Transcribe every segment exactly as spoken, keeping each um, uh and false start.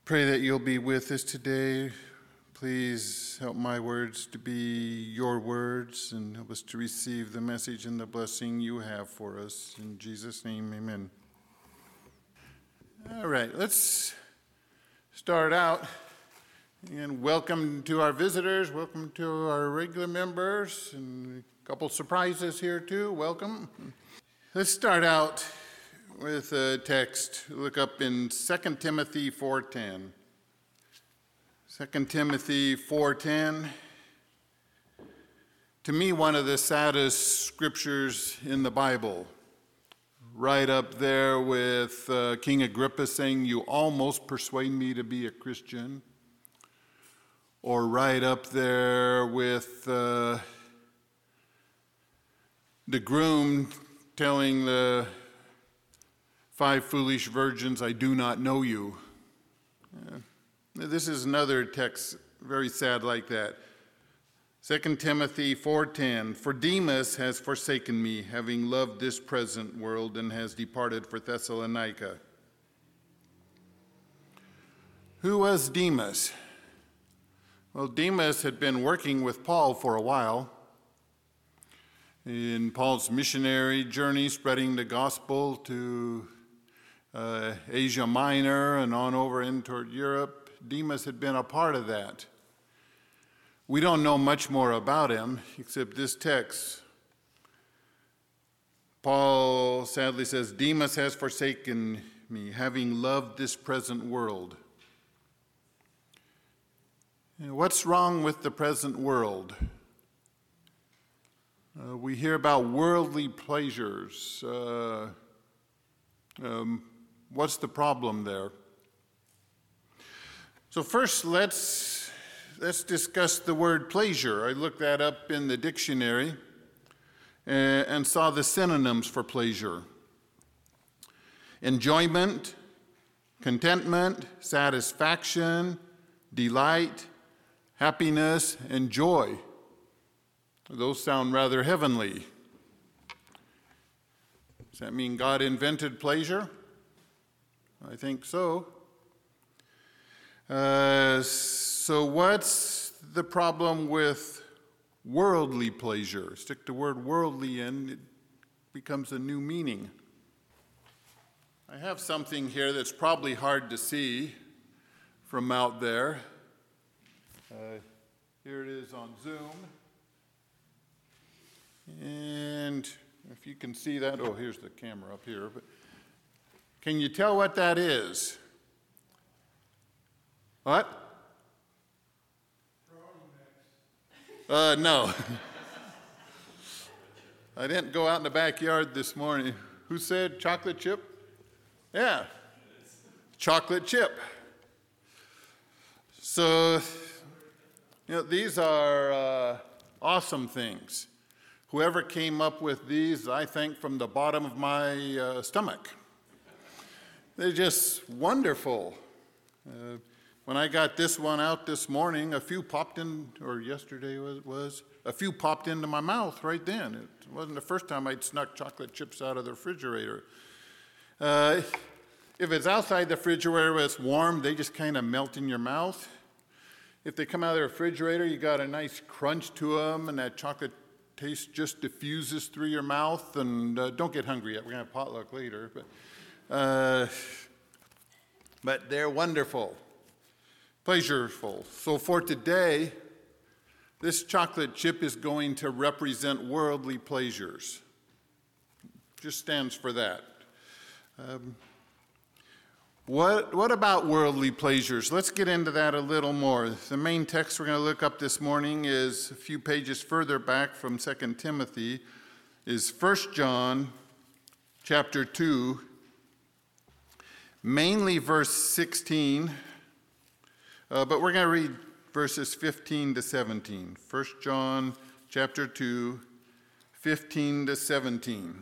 Pray that you'll be with us today. Please help my words to be your words and help us to receive the message and the blessing you have for us. In Jesus' name, amen. All right, let's start out. And welcome to our visitors. Welcome to our regular members. And a couple surprises here too. Welcome. Let's start out with a text. Look up in Second Timothy four ten. Second Timothy four ten. To me, one of the saddest scriptures in the Bible. Right up there with uh, King Agrippa saying, "You almost persuade me to be a Christian." Or right up there with uh, the groom telling the five foolish virgins, "I do not know you." Uh, this is another text very sad like that. Second Timothy four ten, "For Demas has forsaken me, having loved this present world, and has departed for Thessalonica." Who was Demas? Well, Demas had been working with Paul for a while in Paul's missionary journey, spreading the gospel to uh, Asia Minor and on over in toward Europe. Demas had been a part of that. We don't know much more about him except this text. Paul sadly says, "Demas has forsaken me, having loved this present world." What's wrong with the present world? Uh, we hear about worldly pleasures. Uh, um, what's the problem there? So first, let's let's discuss the word pleasure. I looked that up in the dictionary and, and saw the synonyms for pleasure: enjoyment, contentment, satisfaction, delight, happiness, and joy. Those sound rather heavenly. Does that mean God invented pleasure? I think so. Uh, so what's the problem with worldly pleasure? Stick the word worldly in, it becomes a new meaning. I have something here that's probably hard to see from out there. Uh, here it is on Zoom. And if you can see that, oh, here's the camera up here. But can you tell what that is? What? Uh, no. I didn't go out in the backyard this morning. Who said chocolate chip? Yeah, chocolate chip. So, you know, these are uh, awesome things. Whoever came up with these, I thank from the bottom of my uh, stomach. They're just wonderful. Uh, when I got this one out this morning, a few popped in, or yesterday was, was, a few popped into my mouth right then. It wasn't the first time I'd snuck chocolate chips out of the refrigerator. Uh, if it's outside the refrigerator where it's warm, they just kind of melt in your mouth. If they come out of the refrigerator, you got a nice crunch to them, and that chocolate taste just diffuses through your mouth. And uh, don't get hungry yet. We're going to have potluck later. But, uh, but they're wonderful, pleasureful. So for today, this chocolate chip is going to represent worldly pleasures. Just stands for that. Um, What, what about worldly pleasures? Let's get into that a little more. The main text we're going to look up this morning is a few pages further back from Second Timothy, is First John chapter two, mainly verse sixteen, uh, but we're going to read verses fifteen to seventeen. First John chapter two, fifteen to seventeen.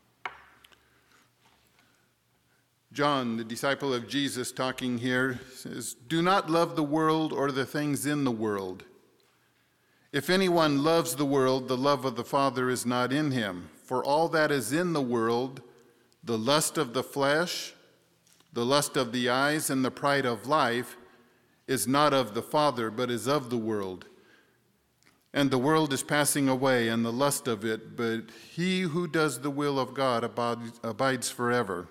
John, the disciple of Jesus, talking here, says, "Do not love the world or the things in the world. If anyone loves the world, the love of the Father is not in him. For all that is in the world, the lust of the flesh, The lust of the eyes and the pride of life is not of the Father, but is of the world. And the world is passing away, and the lust of it, but he who does the will of God abides, abides forever.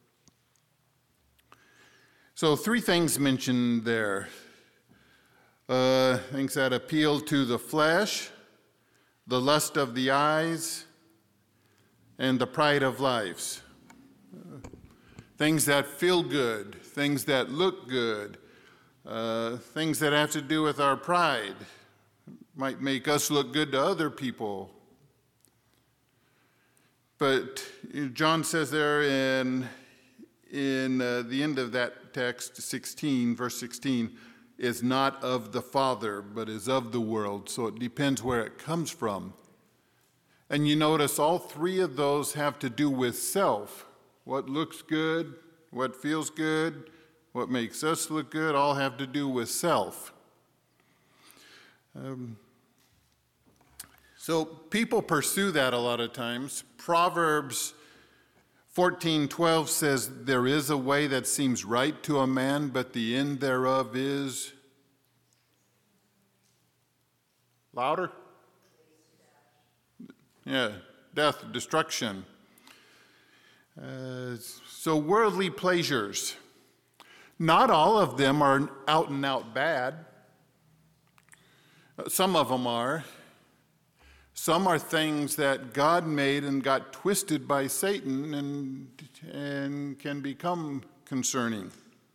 So three things mentioned there. Uh, things that appeal to the flesh, the lust of the eyes, and the pride of life. Uh, things that feel good, things that look good, uh, things that have to do with our pride. Might make us look good to other people. But John says there in, in uh, the end of that text, sixteen, verse sixteen, is not of the Father, but is of the world. So it depends where it comes from. And you notice all three of those have to do with self. What looks good, what feels good, what makes us look good, all have to do with self. Um, so people pursue that a lot of times. Proverbs fourteen twelve says, there is a way that seems right to a man, but the end thereof is... Louder? Yeah, death, destruction. Uh, so worldly pleasures. Not all of them are out and out bad. Some of them are. Some are things that God made and got twisted by Satan and, and can become concerning.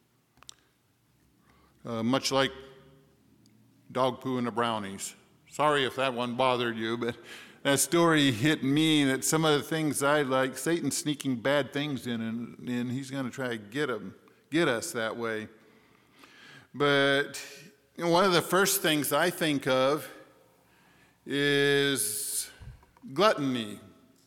Uh, much like dog poo and the brownies. Sorry if that one bothered you, but that story hit me that some of the things I like, Satan's sneaking bad things in, and, and he's going to try to get them, get us that way. But you know, one of the first things I think of is gluttony.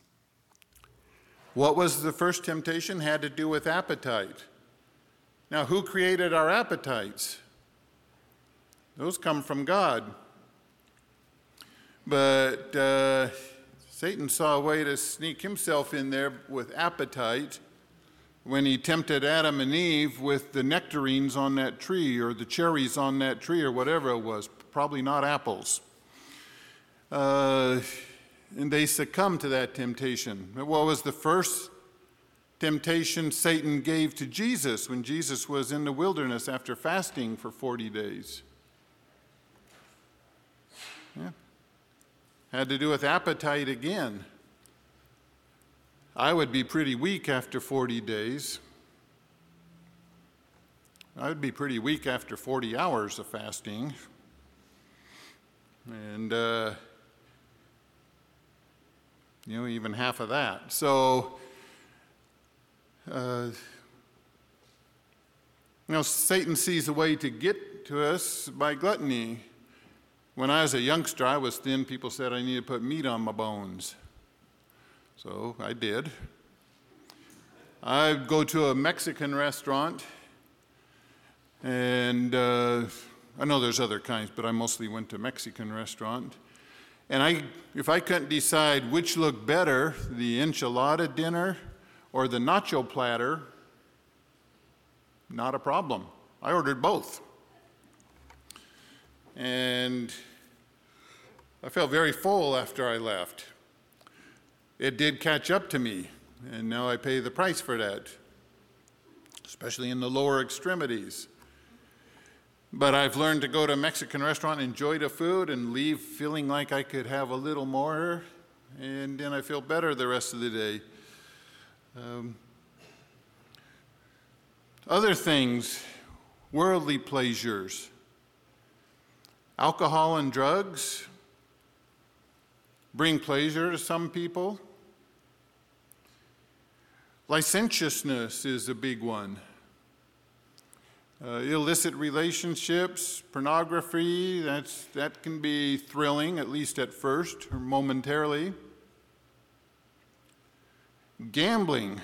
What was the first temptation? Had to do with appetite. Now, who created our appetites? Those come from God. But uh, Satan saw a way to sneak himself in there with appetite when he tempted Adam and Eve with the nectarines on that tree or the cherries on that tree or whatever it was, probably not apples. Uh, and they succumbed to that temptation. What was the first temptation Satan gave to Jesus when Jesus was in the wilderness after fasting for forty days? Yeah. Had to do with appetite again. I would be pretty weak after forty days. I would be pretty weak after forty hours of fasting. And, uh, you know, even half of that. So, uh, you know, Satan sees a way to get to us by gluttony. When I was a youngster, I was thin. People said I needed to put meat on my bones. So I did. I'd go to a Mexican restaurant, and uh, I know there's other kinds, but I mostly went to Mexican restaurant. And I, if I couldn't decide which looked better, the enchilada dinner or the nacho platter, not a problem. I ordered both. And I felt very full after I left. It did catch up to me, and now I pay the price for that, especially in the lower extremities. But I've learned to go to a Mexican restaurant, enjoy the food, and leave feeling like I could have a little more, and then I feel better the rest of the day. Um, other things, worldly pleasures, alcohol and drugs bring pleasure to some people. Licentiousness is a big one. Uh, illicit relationships, pornography, that's, that can be thrilling, at least at first or momentarily. Gambling.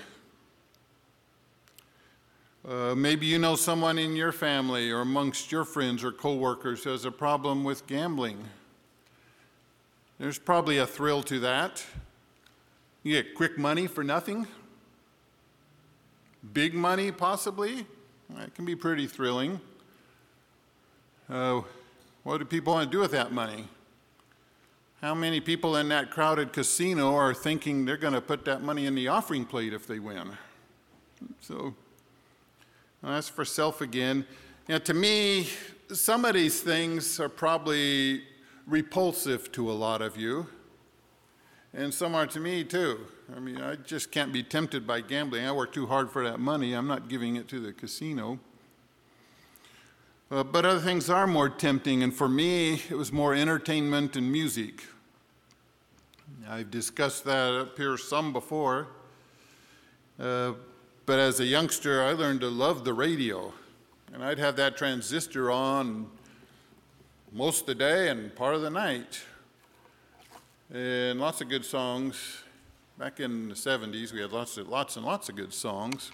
Uh, maybe you know someone in your family or amongst your friends or coworkers who has a problem with gambling. There's probably a thrill to that. You get quick money for nothing. Big money, possibly. That can be pretty thrilling. Uh, what do people want to do with that money? How many people in that crowded casino are thinking they're going to put that money in the offering plate if they win? So well, that's for self again. You know, to me, some of these things are probably repulsive to a lot of you, and some are to me too. I mean, I just can't be tempted by gambling. I work too hard for that money. I'm not giving it to the casino. Uh, but other things are more tempting, and for me, it was more entertainment and music. I've discussed that up here some before, uh, but as a youngster, I learned to love the radio, and I'd have that transistor on most of the day and part of the night, and lots of good songs. Back in the seventies, we had lots, of, lots and lots of good songs.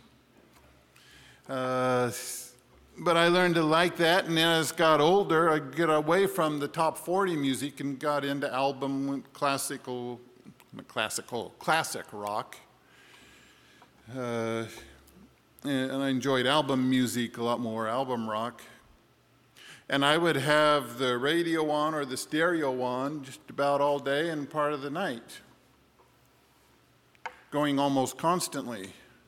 Uh, But I learned to like that, and then as I got older, I got away from the top forty music and got into album classical, classical, classic rock. Uh, and I enjoyed album music a lot more, album rock. And I would have the radio on or the stereo on just about all day and part of the night, going almost constantly.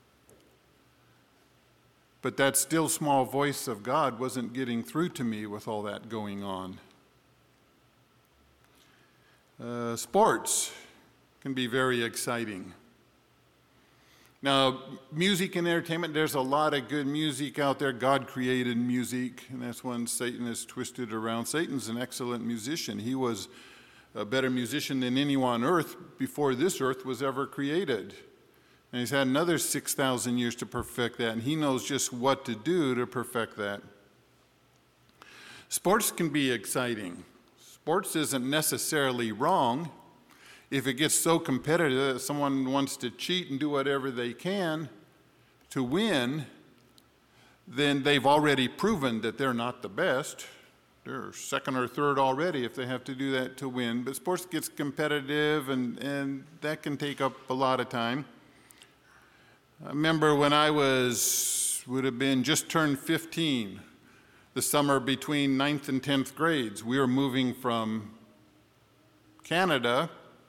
But that still small voice of God wasn't getting through to me with all that going on. Uh, sports can be very exciting. Now, music and entertainment, there's a lot of good music out there. God created music, and that's when Satan is twisted around. Satan's an excellent musician. He was a better musician than anyone on earth before this earth was ever created. And he's had another six thousand years to perfect that, and he knows just what to do to perfect that. Sports can be exciting. Sports isn't necessarily wrong. If it gets so competitive that someone wants to cheat and do whatever they can to win, then they've already proven that they're not the best. They're second or third already if they have to do that to win. But sports gets competitive, and, and that can take up a lot of time. I remember when I was, would have been just turned fifteen, the summer between ninth and tenth grades. We were moving from Canada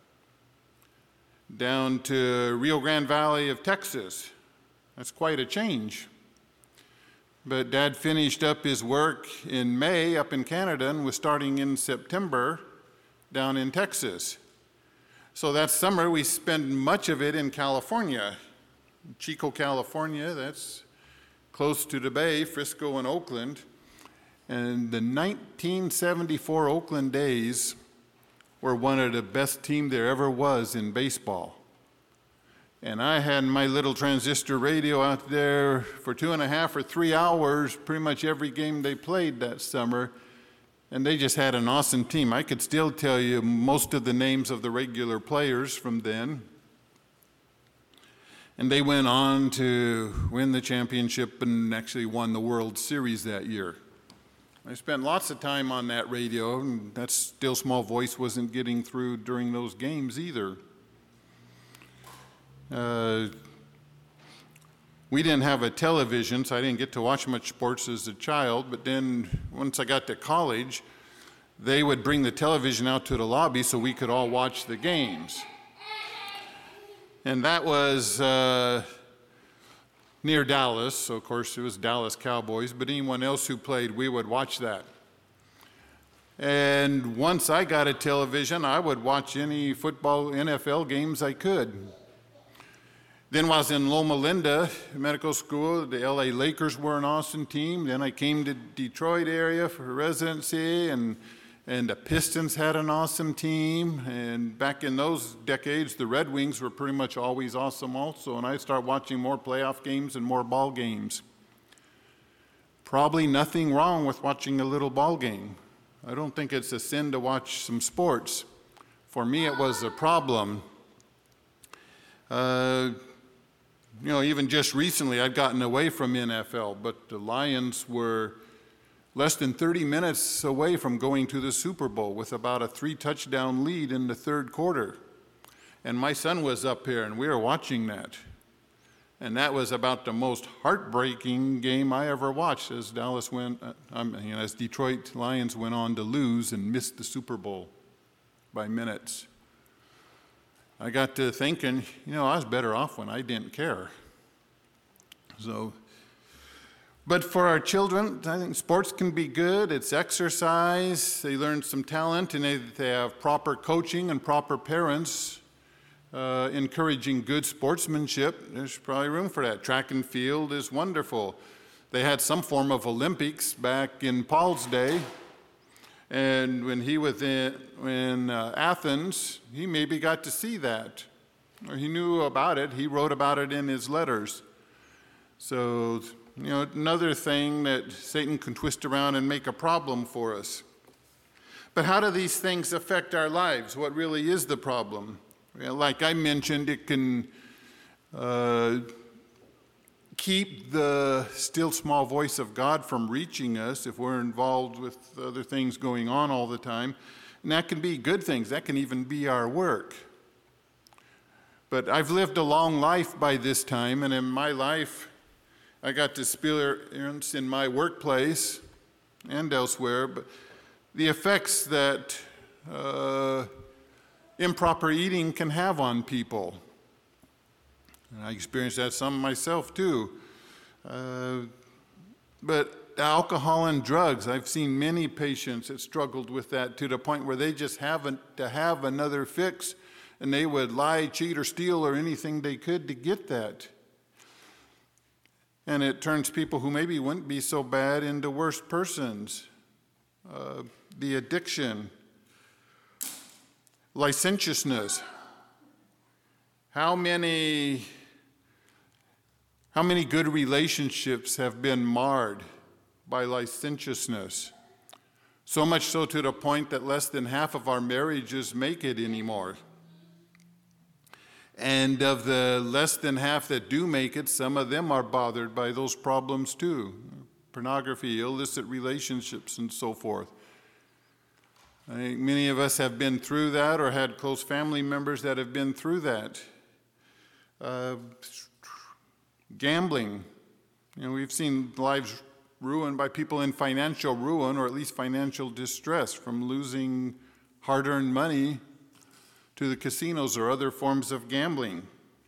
down to Rio Grande Valley of Texas. That's quite a change. But Dad finished up his work in May up in Canada and was starting in September down in Texas. So that summer we spent much of it in California. Chico, California, that's close to the Bay, Frisco and Oakland. And the nineteen seventy-four Oakland A's were one of the best teams there ever was in baseball. And I had my little transistor radio out there for two and a half or three hours, pretty much every game they played that summer. And they just had an awesome team. I could still tell you most of the names of the regular players from then. And they went on to win the championship and actually won the World Series that year. I spent lots of time on that radio, and that still small voice wasn't getting through during those games either. Uh, we didn't have a television, so I didn't get to watch much sports as a child, but then once I got to college, they would bring the television out to the lobby so we could all watch the games. And that was uh, near Dallas, so of course it was Dallas Cowboys, but anyone else who played, we would watch that. And once I got a television, I would watch any football, N F L games I could. Then while I was in Loma Linda Medical School, the L A Lakers were an awesome team. Then I came to Detroit area for residency, and And the Pistons had an awesome team, and back in those decades, the Red Wings were pretty much always awesome also, and I started watching more playoff games and more ball games. Probably nothing wrong with watching a little ball game. I don't think it's a sin to watch some sports. For me, it was a problem. Uh, you know, even just recently, I'd gotten away from N F L, but the Lions were less than thirty minutes away from going to the Super Bowl with about a three-touchdown lead in the third quarter. And my son was up here, and we were watching that. And that was about the most heartbreaking game I ever watched as Dallas went, uh, I mean, as Detroit Lions went on to lose and missed the Super Bowl by minutes. I got to thinking, you know, I was better off when I didn't care. So, but for our children, I think sports can be good. It's exercise. They learn some talent, and they, they have proper coaching and proper parents uh, encouraging good sportsmanship. There's probably room for that. Track and field is wonderful. They had some form of Olympics back in Paul's day. And when he was in, in uh, Athens, he maybe got to see that. Or he knew about it. He wrote about it in his letters. So, you know, another thing that Satan can twist around and make a problem for us. But how do these things affect our lives? What really is the problem? Well, like I mentioned, it can uh, keep the still small voice of God from reaching us if we're involved with other things going on all the time. And that can be good things. That can even be our work. But I've lived a long life by this time, and in my life, I got to experience in my workplace and elsewhere, but the effects that uh, improper eating can have on people. And I experienced that some myself too. Uh, but alcohol and drugs, I've seen many patients that struggled with that to the point where they just haven't to have another fix, and they would lie, cheat, or steal, or anything they could to get that. And it turns people who maybe wouldn't be so bad into worse persons. Uh, the addiction, licentiousness. How many, how many good relationships have been marred by licentiousness? So much so to the point that less than half of our marriages make it anymore. And of the less than half that do make it, some of them are bothered by those problems too. Pornography, illicit relationships, and so forth. I think many of us have been through that or had close family members that have been through that. Uh, gambling. You know, we've seen lives ruined by people in financial ruin or at least financial distress from losing hard-earned money to the casinos or other forms of gambling.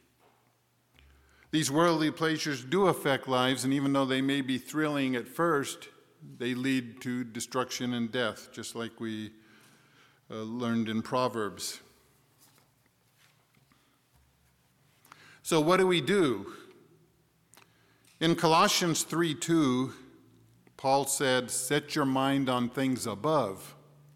These worldly pleasures do affect lives, and even though they may be thrilling at first, they lead to destruction and death, just like we uh, learned in Proverbs. So what do we do? In Colossians three two, Paul said, "Set your mind on things above."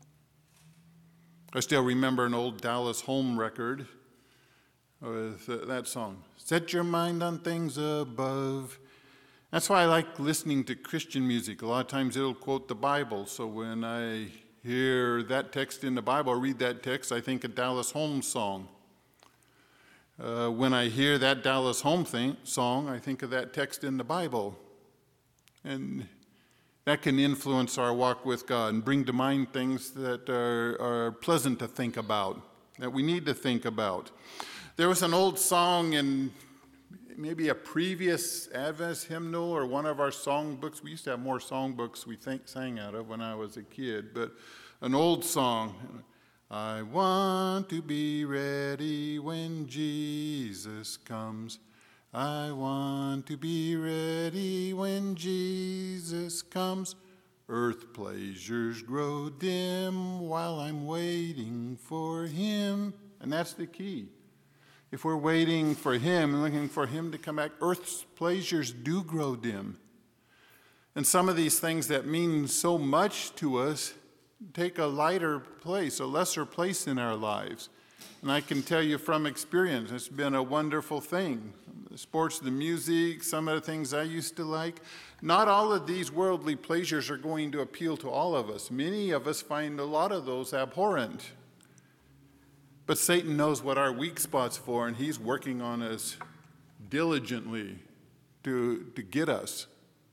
I still remember an old Dallas Holm record with that song, "Set your mind on things above." That's why I like listening to Christian music. A lot of times it'll quote the Bible, so when I hear that text in the Bible or read that text, I think of Dallas Holm song. Uh, when I hear that Dallas Holm thing, song, I think of that text in the Bible. And that can influence our walk with God and bring to mind things that are, are pleasant to think about, that we need to think about. There was an old song in maybe a previous Adventist hymnal or one of our songbooks. We used to have more songbooks we think, sang out of when I was a kid, but an old song. I want to be ready when Jesus comes. I want to be ready when Jesus comes. Earth pleasures grow dim while I'm waiting for him. And that's the key. If we're waiting for him and looking for him to come back, earth's pleasures do grow dim. And some of these things that mean so much to us take a lighter place, a lesser place in our lives. And I can tell you from experience, it's been a wonderful thing. The sports, the music, some of the things I used to like. Not all of these worldly pleasures are going to appeal to all of us. Many of us find a lot of those abhorrent. But Satan knows what our weak spots for, and he's working on us diligently to, to get us.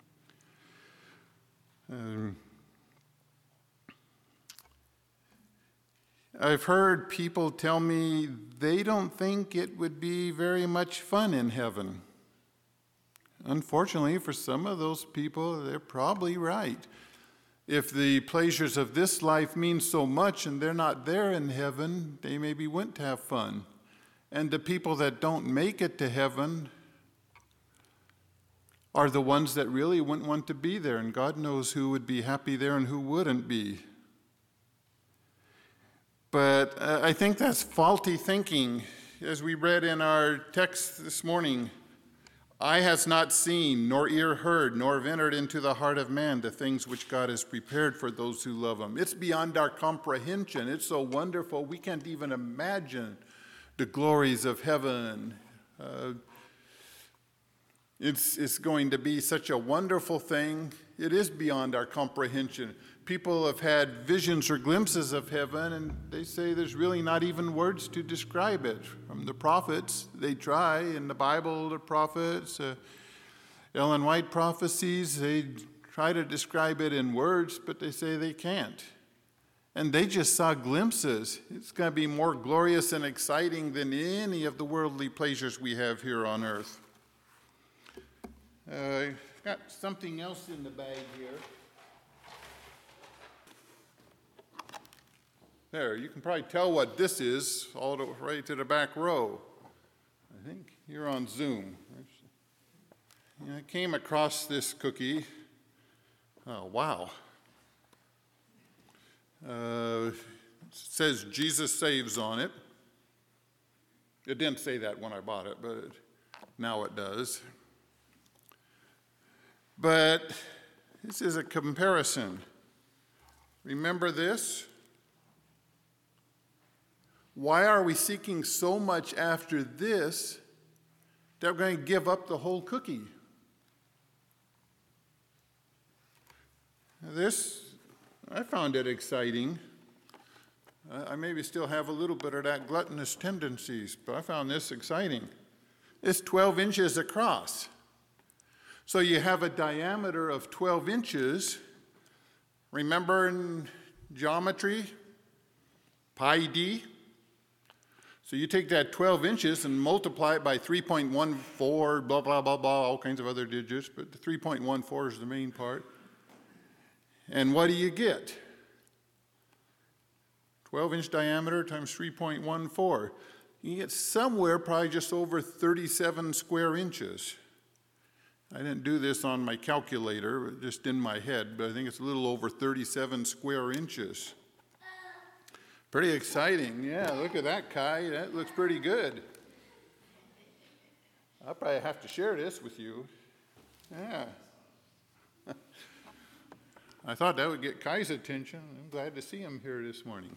Um, I've heard people tell me they don't think it would be very much fun in heaven. unfortunately, for some of those people, they're probably right. If the pleasures of this life mean so much and they're not there in heaven, they maybe wouldn't have fun. And the people that don't make it to heaven are the ones that really wouldn't want to be there, and God knows who would be happy there and who wouldn't be. But uh, I think that's faulty thinking. As we read in our text this morning, eye has not seen, nor ear heard, nor have entered into the heart of man the things which God has prepared for those who love him. It's beyond our comprehension. It's so wonderful, we can't even imagine the glories of heaven. Uh, it's, it's going to be such a wonderful thing. It is beyond our comprehension. People have had visions or glimpses of heaven, and they say there's really not even words to describe it. From the prophets, they try. In the Bible, the prophets, uh, Ellen White prophecies, they try to describe it in words, but they say they can't. And they just saw glimpses. It's going to be more glorious and exciting than any of the worldly pleasures we have here on earth. Uh, I've got something else in the bag here. There, you can probably tell what this is all the way to the back row. I think you're on Zoom. Yeah, I came across this cookie. Oh, wow. Uh, it says Jesus Saves on it. It didn't say that when I bought it, but now it does. But this is a comparison. Remember this? Why are we seeking so much after this that we're going to give up the whole cookie? This, I found it exciting. I maybe still have a little bit of that gluttonous tendencies, but I found this exciting. It's twelve inches across. So you have a diameter of twelve inches. Remember in geometry, pi d? So you take that twelve inches and multiply it by three point one four, blah, blah, blah, blah, all kinds of other digits, but the three point one four is the main part. And what do you get? twelve inch diameter times three point one four. You get somewhere probably just over thirty-seven square inches. I didn't do this on my calculator, just in my head, but I think it's a little over thirty-seven square inches. Pretty exciting. Yeah, look at that, Kai. That looks pretty good. I'll probably have to share this with you. Yeah. I thought that would get Kai's attention. I'm glad to see him here this morning.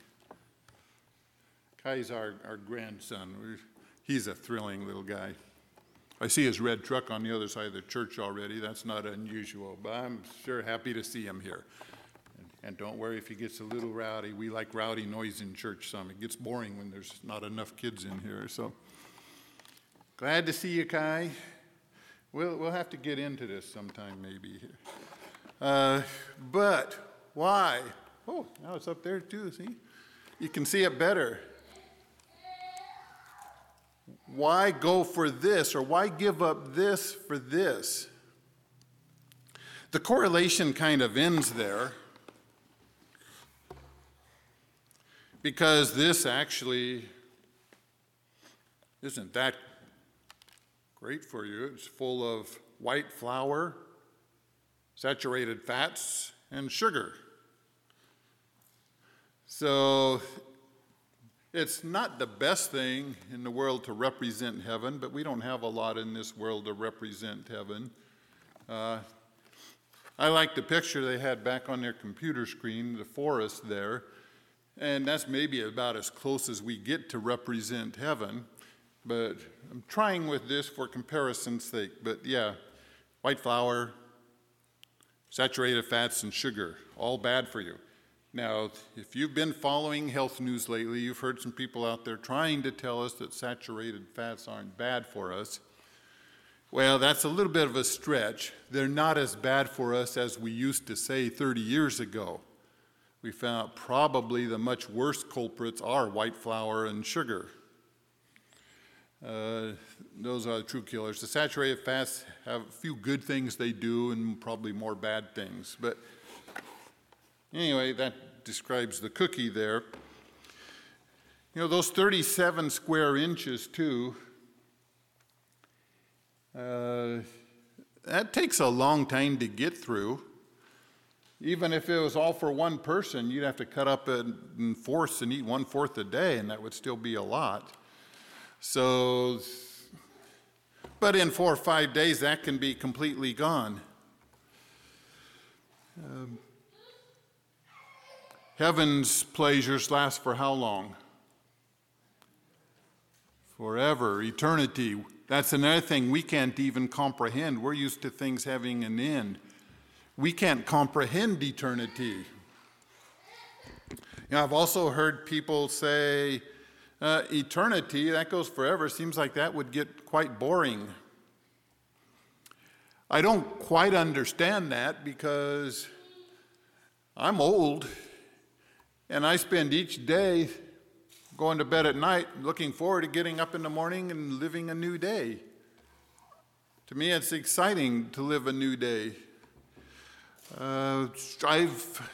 Kai's our, our grandson. We're, he's a thrilling little guy. I see his red truck on the other side of the church already. That's not unusual, but I'm sure happy to see him here. And, and don't worry if he gets a little rowdy. We like rowdy noise in church some. It gets boring when there's not enough kids in here. So glad to see you, Kai. We'll, we'll have to get into this sometime maybe. Uh, but why? Oh, now it's up there too, see? You can see it better. Why go for this, or why give up this for this? The correlation kind of ends there, because this actually isn't that great for you. It's full of white flour, saturated fats, and sugar. So it's not the best thing in the world to represent heaven, but we don't have a lot in this world to represent heaven. Uh, I like the picture they had back on their computer screen, the forest there, and that's maybe about as close as we get to represent heaven, but I'm trying with this for comparison's sake. But yeah, white flour, saturated fats, and sugar, all bad for you. Now, if you've been following health news lately, you've heard some people out there trying to tell us that saturated fats aren't bad for us. Well, that's a little bit of a stretch. They're not as bad for us as we used to say thirty years ago. We found out probably the much worse culprits are white flour and sugar. Uh, those are the true killers. The saturated fats have a few good things they do and probably more bad things. But anyway, that describes the cookie there. You know, those thirty-seven square inches too, uh, that takes a long time to get through. Even if it was all for one person, you'd have to cut up in fourths and eat one-fourth a day, and that would still be a lot. So, but in four or five days, that can be completely gone. Um, heaven's pleasures last for how long? Forever, eternity. That's another thing we can't even comprehend. We're used to things having an end. We can't comprehend eternity. You know, I've also heard people say, uh, eternity, that goes forever, seems like that would get quite boring. I don't quite understand that because I'm old and I spend each day going to bed at night looking forward to getting up in the morning and living a new day. To me, it's exciting to live a new day. Uh, I've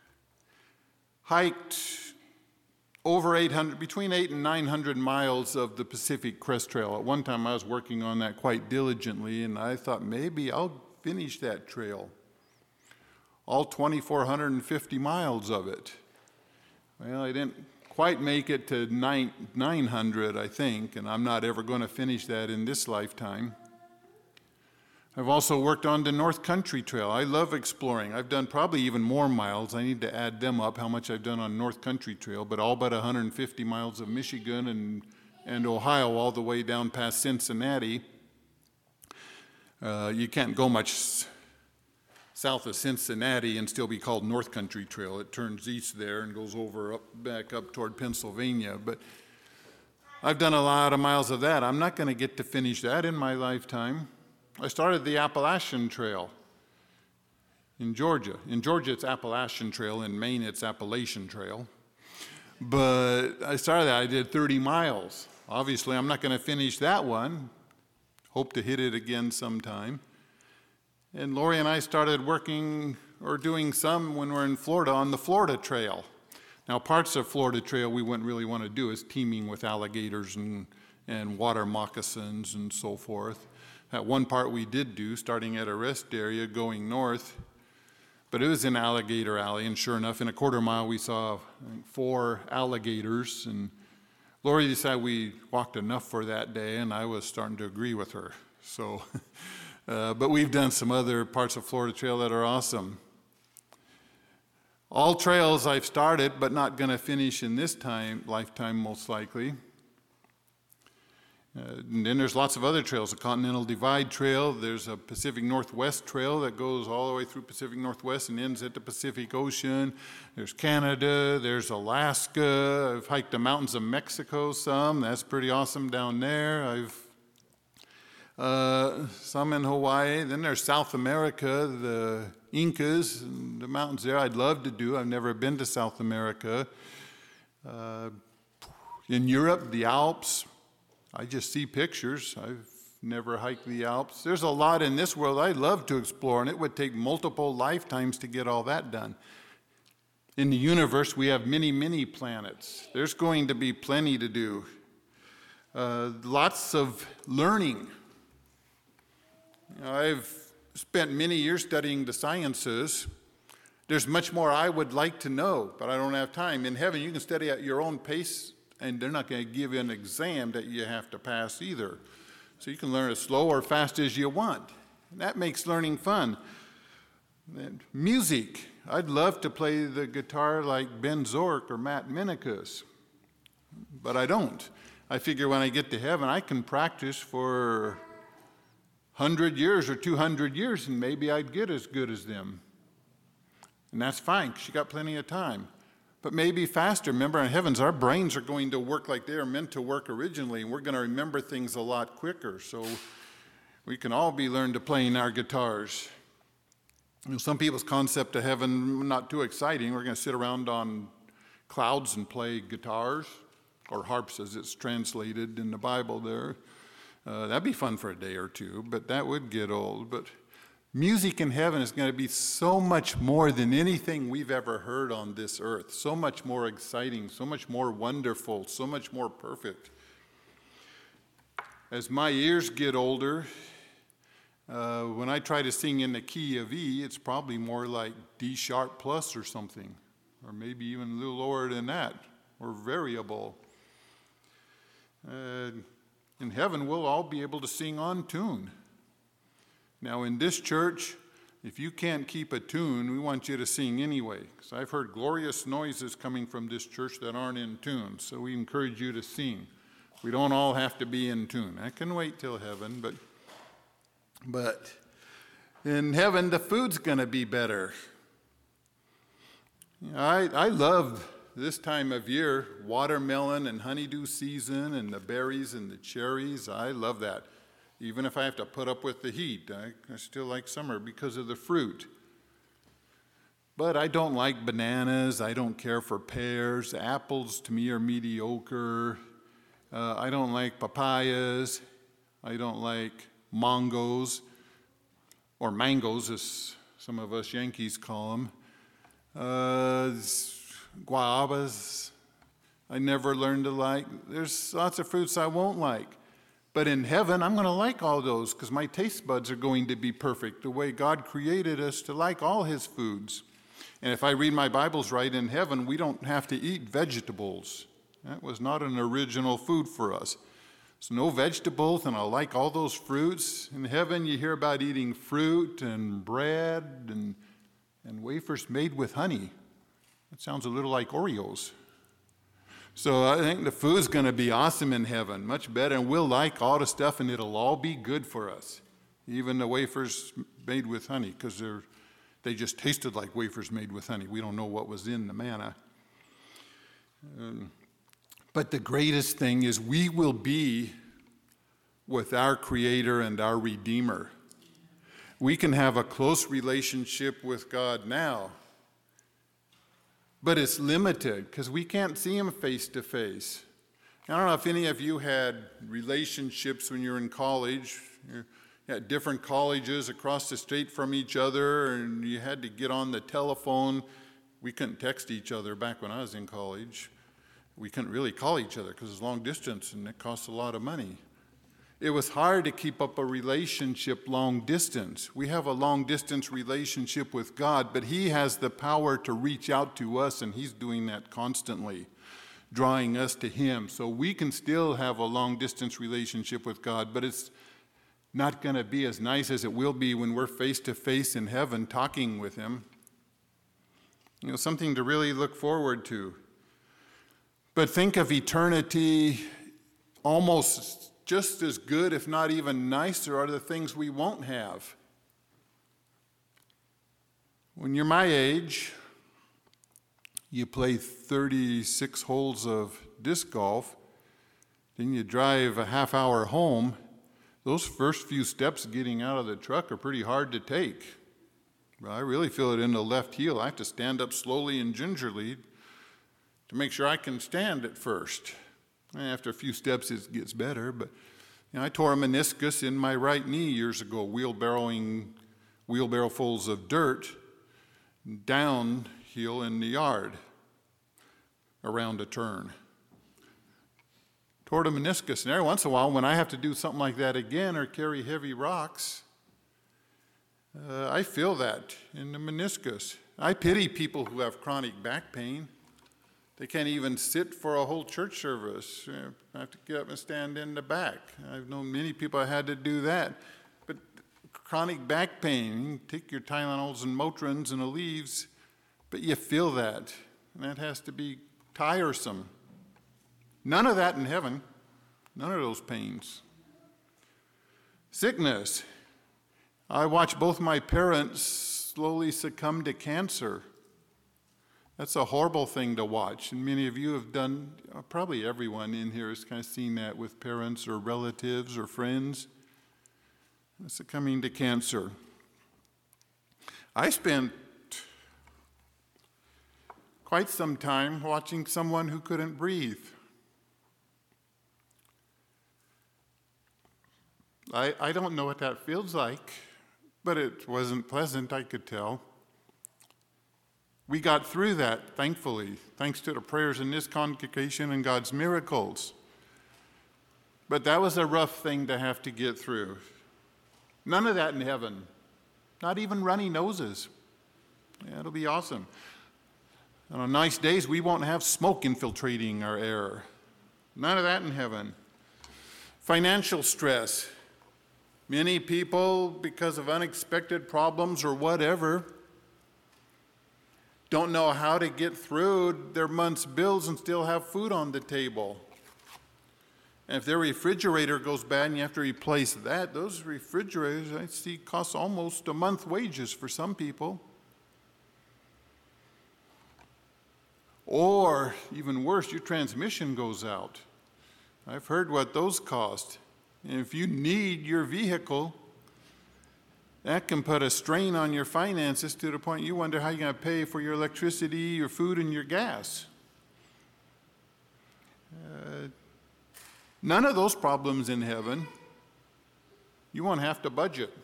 hiked over eight hundred, between eight and nine hundred miles of the Pacific Crest Trail. At one time I was working on that quite diligently, and I thought maybe I'll finish that trail. All two thousand four hundred fifty miles of it. Well, I didn't quite make it to nine hundred, I think, and I'm not ever going to finish that in this lifetime. I've also worked on the North Country Trail. I love exploring. I've done probably even more miles. I need to add them up, how much I've done on North Country Trail, but all but one hundred fifty miles of Michigan and, and Ohio all the way down past Cincinnati. Uh, you can't go much s- south of Cincinnati and still be called North Country Trail. It turns east there and goes over up, back up toward Pennsylvania. But I've done a lot of miles of that. I'm not going to get to finish that in my lifetime. I started the Appalachian Trail in Georgia. In Georgia, it's Appalachian Trail. In Maine, it's Appalachian Trail. But I started that. I did thirty miles. Obviously, I'm not going to finish that one. Hope to hit it again sometime. And Lori and I started working or doing some when we're in Florida on the Florida Trail. Now, parts of Florida Trail we wouldn't really want to do is teeming with alligators and, and water moccasins and so forth. That one part we did do, starting at a rest area going north, but it was in Alligator Alley, and sure enough, in a quarter mile we saw I think, four alligators, and Lori decided we walked enough for that day, and I was starting to agree with her. So, uh, but we've done some other parts of Florida Trail that are awesome. All trails I've started, but not going to finish in this time lifetime, most likely. Uh, and then there's lots of other trails, the Continental Divide Trail, there's a Pacific Northwest Trail that goes all the way through Pacific Northwest and ends at the Pacific Ocean. There's Canada, there's Alaska, I've hiked the mountains of Mexico some, that's pretty awesome down there. I've uh, some in Hawaii. Then there's South America, the Incas, and the mountains there I'd love to do. I've never been to South America. Uh, in Europe, the Alps. I just see pictures. I've never hiked the Alps. There's a lot in this world I'd love to explore, and it would take multiple lifetimes to get all that done. In the universe, we have many, many planets. There's going to be plenty to do. Uh, lots of learning. You know, I've spent many years studying the sciences. There's much more I would like to know, but I don't have time. In heaven, you can study at your own pace, and they're not going to give you an exam that you have to pass either. So you can learn as slow or fast as you want. And that makes learning fun. And music. I'd love to play the guitar like Ben Zork or Matt Minikus, but I don't. I figure when I get to heaven, I can practice for one hundred years or two hundred years, and maybe I'd get as good as them. And that's fine, because you got plenty of time. But maybe faster. Remember, in heavens, our brains are going to work like they are meant to work originally, and we're going to remember things a lot quicker. So we can all be learned to playing our guitars. You know, some people's concept of heaven, not too exciting. We're going to sit around on clouds and play guitars. or harps as it's translated in the Bible there. Uh, that'd be fun for a day or two, but that would get old. But music in heaven is going to be so much more than anything we've ever heard on this earth, so much more exciting, so much more wonderful, so much more perfect. As my ears get older, uh, when I try to sing in the key of E, it's probably more like D sharp plus or something, or maybe even a little lower than that, or variable. Uh, in heaven, we'll all be able to sing on tune. Now, in this church, if you can't keep a tune, we want you to sing anyway, because I've heard glorious noises coming from this church that aren't in tune, so we encourage you to sing. We don't all have to be in tune. I can wait till heaven, but but in heaven, the food's going to be better. You know, I, I love this time of year, watermelon and honeydew season and the berries and the cherries. I love that. Even if I have to put up with the heat, I, I still like summer because of the fruit. But I don't like bananas. I don't care for pears. Apples to me are mediocre. Uh, I don't like papayas. I don't like mangos, or mangoes, as some of us Yankees call them. Uh, guavas, I never learned to like. There's lots of fruits I won't like. But in heaven, I'm going to like all those because my taste buds are going to be perfect, the way God created us to like all his foods. And if I read my Bibles right, in heaven, we don't have to eat vegetables. That was not an original food for us. So no vegetables, and I like all those fruits. In heaven, you hear about eating fruit and bread and, and wafers made with honey. That sounds a little like Oreos. So I think the food's going to be awesome in heaven, much better, and we'll like all the stuff, and it'll all be good for us, even the wafers made with honey, because they're they just tasted like wafers made with honey. We don't know what was in the manna. Um, but the greatest thing is we will be with our Creator and our Redeemer. We can have a close relationship with God now, but it's limited because we can't see him face to face. I don't know if any of you had relationships when you were in college. You're at different colleges across the state from each other, and you had to get on the telephone. We couldn't text each other back when I was in college. We couldn't really call each other because it's long distance and it costs a lot of money. It was hard to keep up a relationship long distance. We have a long distance relationship with God, but he has the power to reach out to us, and he's doing that constantly, drawing us to him. So we can still have a long distance relationship with God, but it's not going to be as nice as it will be when we're face to face in heaven talking with him. You know, something to really look forward to. But think of eternity almost just as good, if not even nicer, are the things we won't have. When you're my age, you play thirty-six holes of disc golf, then you drive a half hour home. Those first few steps getting out of the truck are pretty hard to take. I really feel it in the left heel. I have to stand up slowly and gingerly to make sure I can stand at first. After a few steps, it gets better, but you know, I tore a meniscus in my right knee years ago, wheelbarrowing wheelbarrowfuls of dirt downhill in the yard around a turn. Tore the meniscus, and every once in a while, when I have to do something like that again or carry heavy rocks, uh, I feel that in the meniscus. I pity people who have chronic back pain. They can't even sit for a whole church service. You know, I have to get up and stand in the back. I've known many people who had to do that. But chronic back pain, you can take your Tylenols and Motrins and Aleve, but you feel that. And that has to be tiresome. None of that in heaven. None of those pains. Sickness. I watched both my parents slowly succumb to cancer. That's a horrible thing to watch, and many of you have done, probably everyone in here has kind of seen that with parents or relatives or friends succumbing to cancer. I spent quite some time watching someone who couldn't breathe. I, I don't know what that feels like, but it wasn't pleasant, I could tell. We got through that, thankfully, thanks to the prayers in this congregation and God's miracles. But that was a rough thing to have to get through. None of that in heaven. Not even runny noses. Yeah, it'll be awesome. And on nice days, we won't have smoke infiltrating our air. None of that in heaven. Financial stress. Many people, because of unexpected problems or whatever, don't know how to get through their month's bills and still have food on the table. And if their refrigerator goes bad and you have to replace that, those refrigerators, I see, cost almost a month's wages for some people. Or, even worse, your transmission goes out. I've heard what those cost. And if you need your vehicle, that can put a strain on your finances to the point you wonder how you're going to pay for your electricity, your food, and your gas. Uh, none of those problems in heaven. You won't have to budget.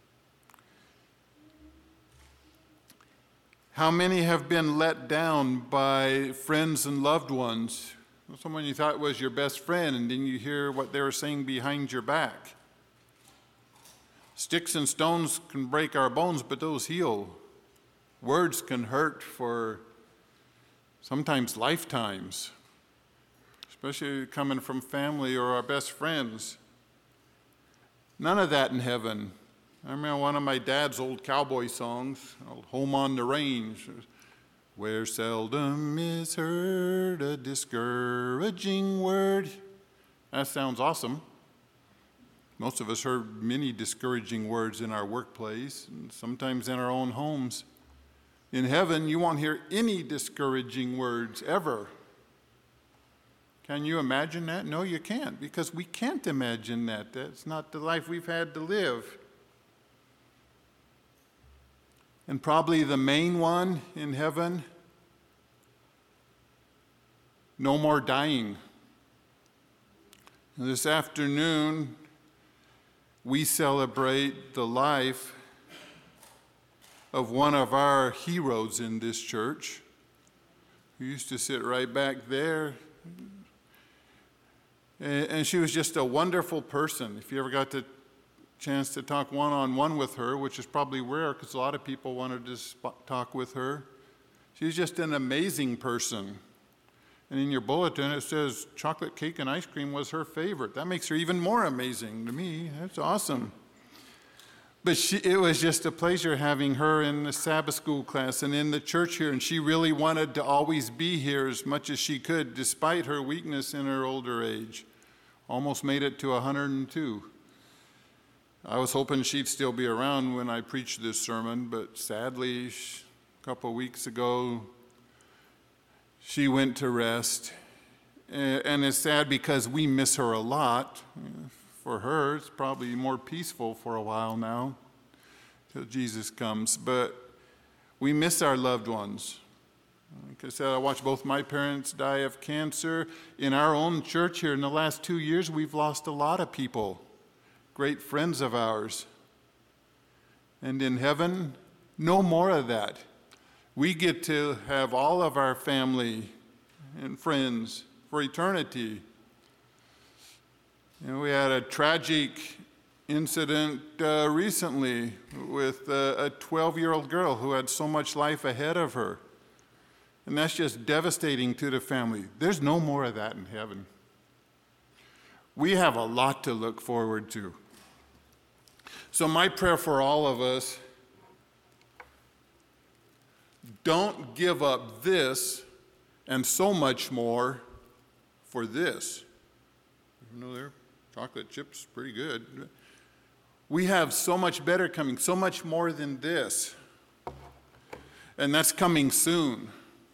How many have been let down by friends and loved ones? Someone you thought was your best friend, and then you hear what they were saying behind your back. Sticks and stones can break our bones, but those heal. Words can hurt for sometimes lifetimes, especially coming from family or our best friends. None of that in heaven. I remember one of my dad's old cowboy songs, Home on the Range, where seldom is heard a discouraging word. That sounds awesome. Most of us heard many discouraging words in our workplace, and sometimes in our own homes. In heaven, you won't hear any discouraging words ever. Can you imagine that? No, you can't, because we can't imagine that. That's not the life we've had to live. And probably the main one in heaven, no more dying. This afternoon, we celebrate the life of one of our heroes in this church, who used to sit right back there. And she was just a wonderful person. If you ever got the chance to talk one-on-one with her, which is probably rare because a lot of people wanted to talk with her, she was just an amazing person. And in your bulletin, it says chocolate cake and ice cream was her favorite. That makes her even more amazing to me. That's awesome. But she, it was just a pleasure having her in the Sabbath school class and in the church here. And she really wanted to always be here as much as she could, despite her weakness in her older age. Almost made it to one hundred two. I was hoping she'd still be around when I preached this sermon, but sadly, a couple of weeks ago, she went to rest, and it's sad because we miss her a lot. For her, it's probably more peaceful for a while now, till Jesus comes. But we miss our loved ones. Like I said, I watched both my parents die of cancer. In our own church here, in the last two years, we've lost a lot of people, great friends of ours. And in heaven, no more of that. We get to have all of our family and friends for eternity. You know, we had a tragic incident uh, recently with uh, a twelve-year-old girl who had so much life ahead of her. And that's just devastating to the family. There's no more of that in heaven. We have a lot to look forward to. So my prayer for all of us, don't give up this and so much more for this. You know, their chocolate chips pretty good. We have so much better coming, so much more than this. And that's coming soon.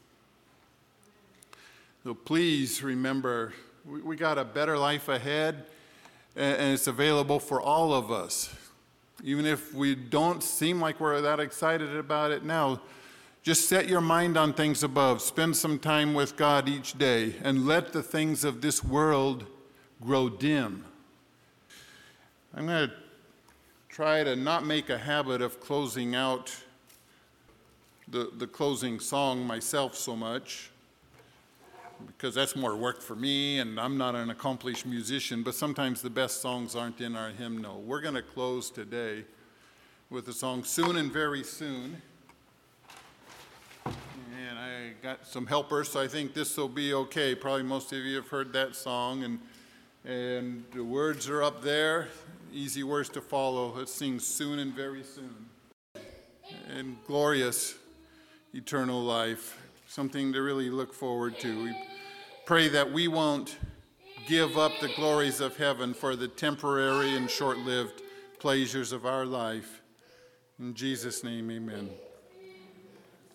So please remember, we, we got a better life ahead, and, and it's available for all of us. Even if we don't seem like we're that excited about it now, just set your mind on things above. Spend some time with God each day, and let the things of this world grow dim. I'm going to try to not make a habit of closing out the, the closing song myself so much, because that's more work for me, and I'm not an accomplished musician, but sometimes the best songs aren't in our hymnal. We're going to close today with the song Soon and Very Soon. And I got some helpers, so I think this will be okay. Probably most of you have heard that song, and and the words are up there, easy words to follow. Let's sing Soon and Very Soon. And glorious eternal life, something to really look forward to. We pray that we won't give up the glories of heaven for the temporary and short-lived pleasures of our life. In Jesus' name, amen.